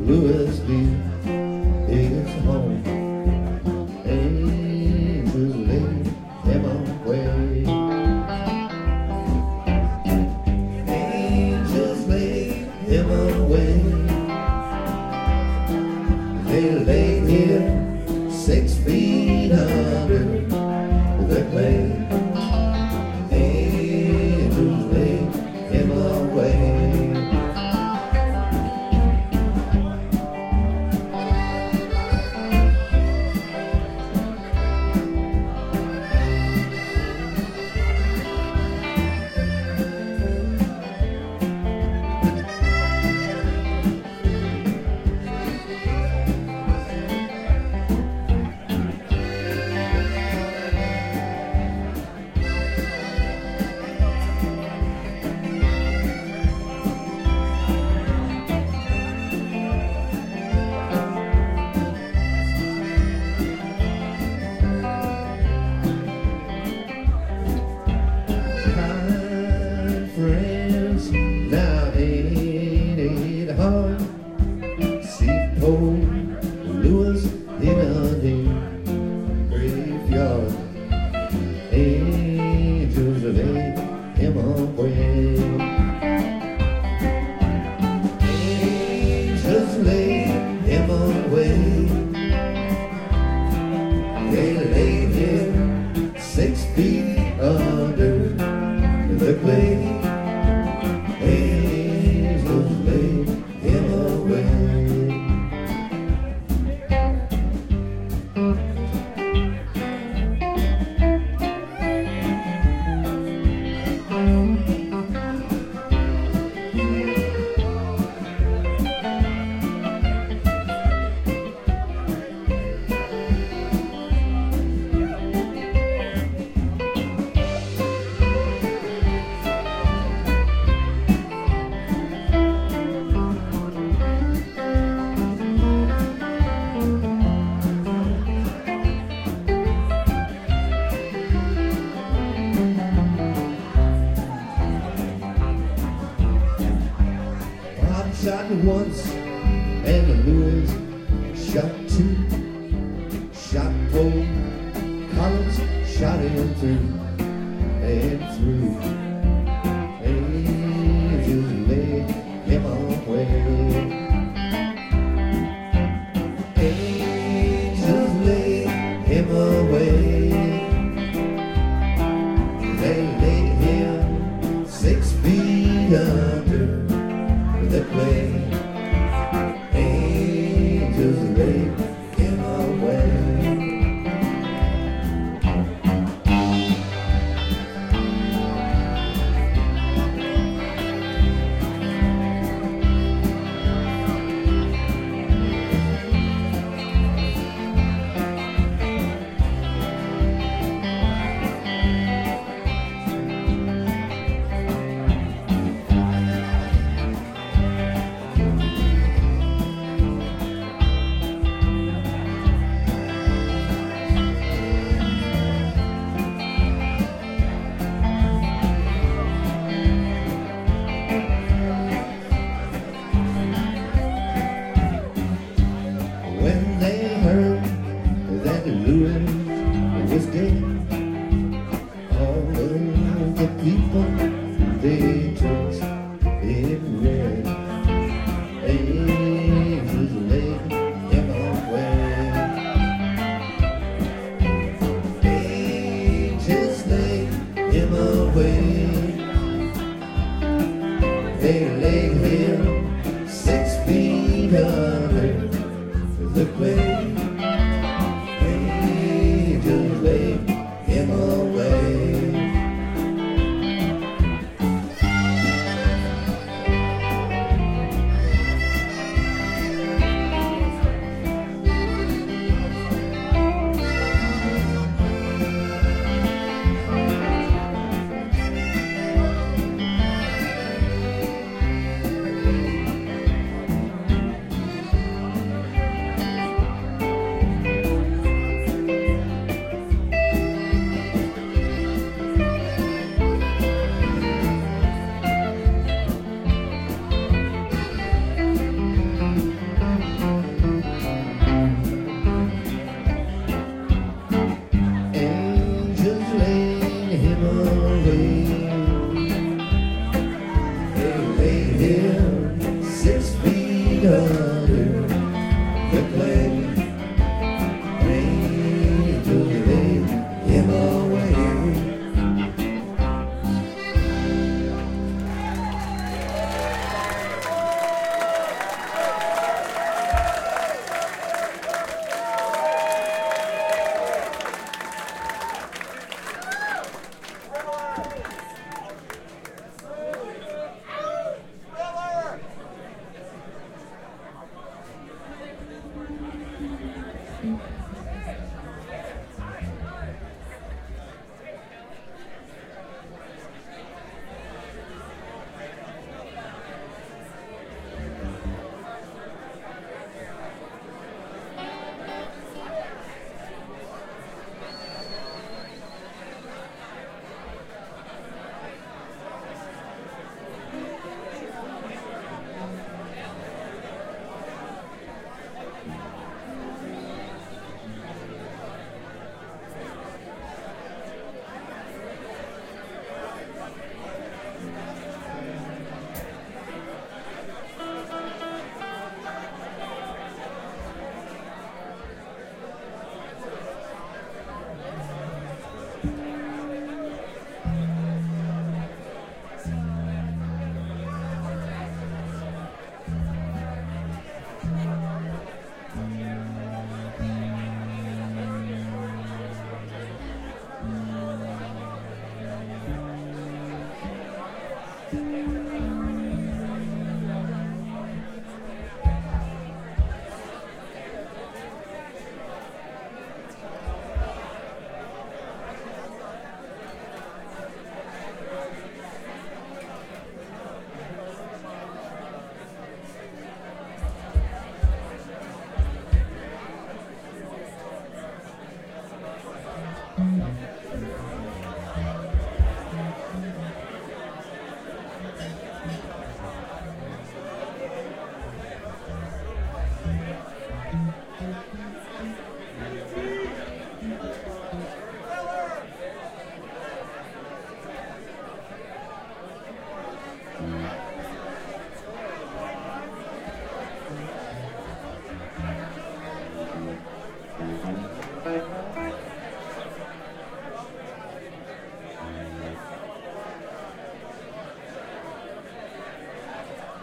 Louisville is home. Angels laid him away. Angels laid him away. They laid him 6 feet under the clay. Angels laid him away. Friends, now ain't it hard? See old Louis in a graveyard. Angels laid him away. Angels laid him away. They laid him 6 feet under the clay. Angels laid him away. Shot once and Louis shot 2. Shot Paul Collins, shot him through and through. Angels laid him away. Angels laid him away. They laid him 6 feet under the clay. Angels laid him away. When they heard that Louis was dead, all of the people they dressed in red. Angels laid him away. Angels laid him away. They laid him 6 feet under the clay. Angels laid him away. feet under.